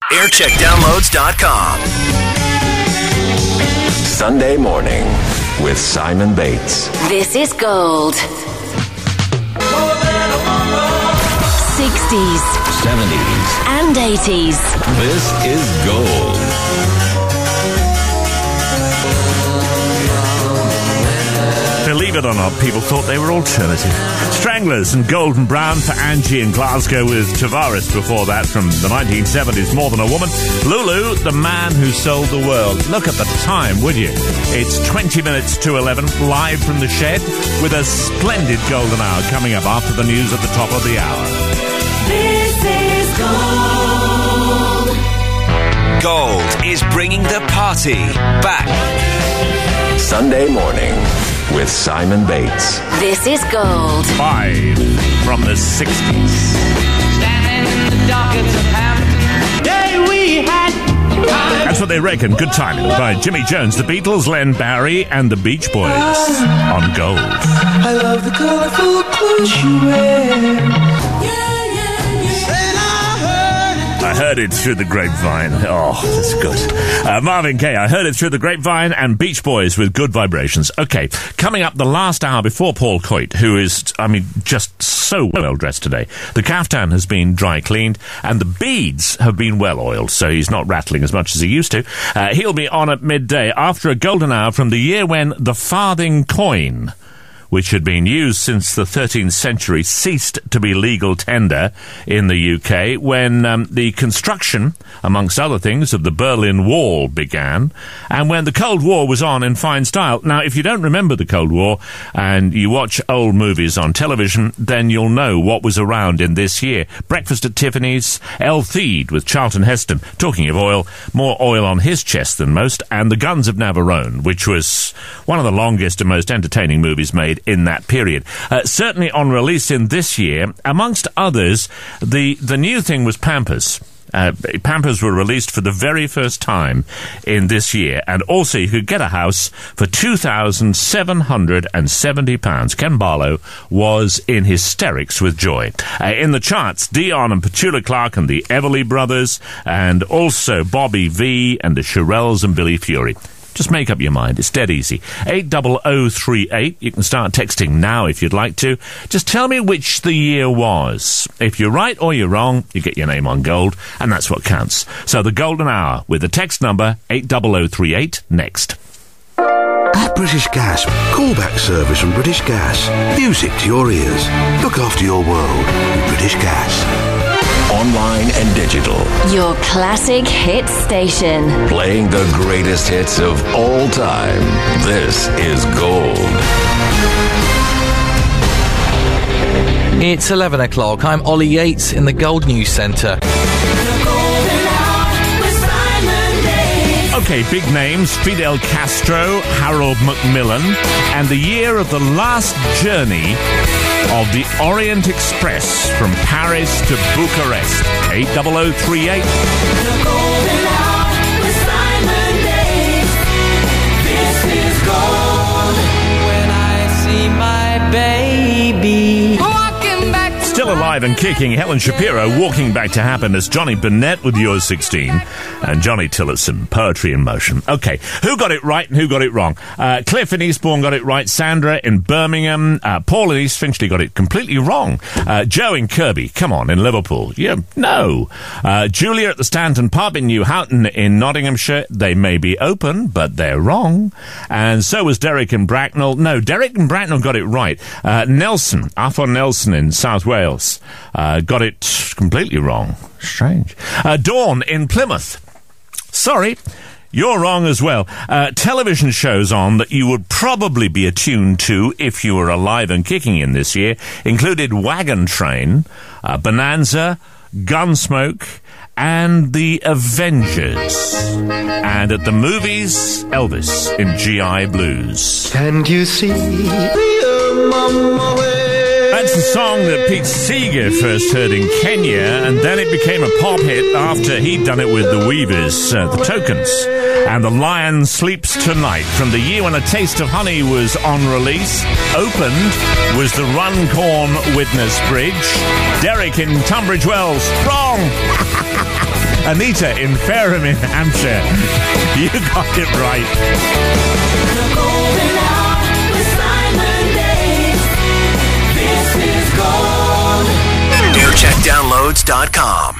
aircheckdownloads.com. Sunday morning with Simon Bates. This is Gold. 60s, 70s, and 80s. This is Gold. Believe it or not, people thought they were alternative. Stranglers and Golden Brown for Angie in Glasgow with Tavares before that from the 1970s, More Than a Woman. Lulu, The Man Who Sold the World. Look at the time, would you? It's 20 minutes to 11, live from the shed, with a splendid golden hour coming up after the news at the top of the hour. This is Gold. Gold is bringing the party back. Sunday morning with Simon Bates. This is Gold. 5 from the 60s. Standing in the dockets of Hampton. Day we had. That's what they reckon. Good timing by Jimmy Jones, the Beatles, Len Barry, and the Beach Boys on Gold. I love the colorful clothes you wear. I heard it through the grapevine. Oh, that's good. Marvin Gaye, I heard it through the grapevine, and Beach Boys with Good Vibrations. Okay, coming up the last hour before Paul Coit, who is, just so well dressed today. The caftan has been dry cleaned, and the beads have been well oiled, so he's not rattling as much as he used to. He'll be on at midday after a golden hour from the year when the farthing coin, which had been used since the 13th century, ceased to be legal tender in the UK when the construction, amongst other things, of the Berlin Wall began, and when the Cold War was on in fine style. Now, if you don't remember the Cold War and you watch old movies on television, then you'll know what was around in this year. Breakfast at Tiffany's, El Cid with Charlton Heston. Talking of oil, more oil on his chest than most, and The Guns of Navarone, which was one of the longest and most entertaining movies made in that period. Certainly on release in this year, amongst others, the new thing was Pampers. Pampers were released for the very first time in this year, and also you could get a house for £2,770. Ken Barlow was in hysterics with joy. In the charts, Dion and Petula Clark and the Everly Brothers, and also Bobby V and the Shirelles and Billy Fury. Just make up your mind. It's dead easy. 80038. You can start texting now if you'd like to. Just tell me which the year was. If you're right or you're wrong, you get your name on gold, and that's what counts. So the golden hour with the text number 80038 next. At British Gas, callback service from British Gas. Music to your ears. Look after your world with British Gas. Online and digital. Your classic hit station. Playing the greatest hits of all time. This is Gold. It's 11 o'clock. I'm Ollie Yates in the Gold News Centre. Okay, big names, Fidel Castro, Harold Macmillan, and the year of the last journey of the Orient Express from Paris to Bucharest. 80038. The golden hour with Simon Bates. This is Gold. When I see my baby walking back. Still alive and kicking, Helen Shapiro walking back to happiness, Johnny Burnett with Yours 16, and Johnny Tillotson, Poetry in Motion. Okay, who got it right and who got it wrong? Cliff in Eastbourne got it right, Sandra in Birmingham, Paul in East Finchley got it completely wrong, Joe in Kirby, come on, in Liverpool, no. Julia at the Stanton Pub in New Houghton in Nottinghamshire, they may be open, but they're wrong. And so was Derek in Bracknell. No, Derek in Bracknell got it right. Nelson, Afon Nelson in South Wales, got it completely wrong. Strange. Dawn in Plymouth. Sorry, you're wrong as well. Television shows on that you would probably be attuned to if you were alive and kicking in this year included Wagon Train, Bonanza, Gunsmoke, and The Avengers. And at the movies, Elvis in G.I. Blues. Can't you see the mama way? That's the song that Pete Seeger first heard in Kenya, and then it became a pop hit after he'd done it with the Weavers, the Tokens. And The Lion Sleeps Tonight, from the year when A Taste of Honey was on release. Opened was the Runcorn Witness Bridge. Derek in Tunbridge Wells. Wrong! Anita in Fareham in Hampshire. You got it right. The Golden Hour with Simon Days. This is gold. Aircheckdownloads.com.